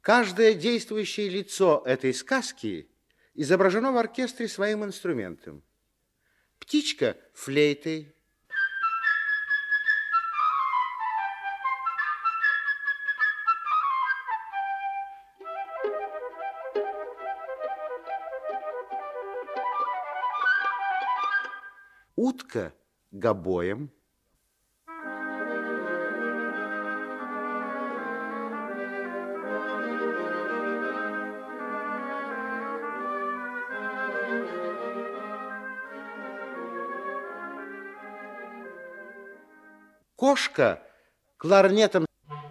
Каждое действующее лицо этой сказки изображено в оркестре своим инструментом. Птичка – флейтой, утка – гобоем, кошка – кларнетом,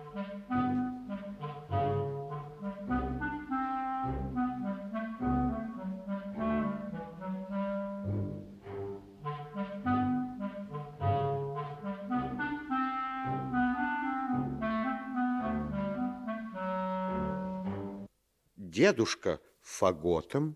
дедушка – фаготом,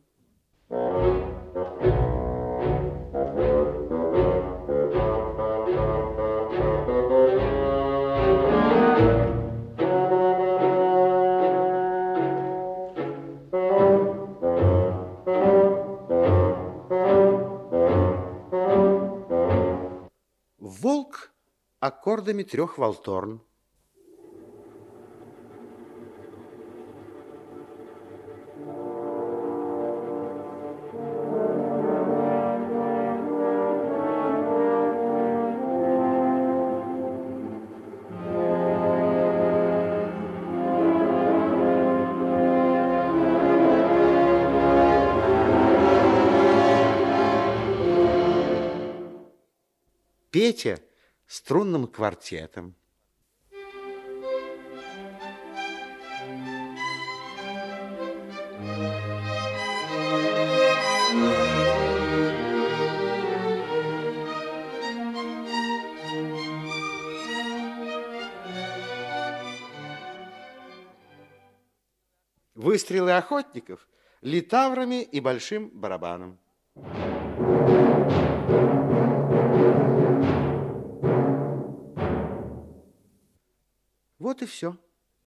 волк – аккордами трех валторн. Петя струнным квартетом. Выстрелы охотников литаврами и большим барабаном. Вот и все.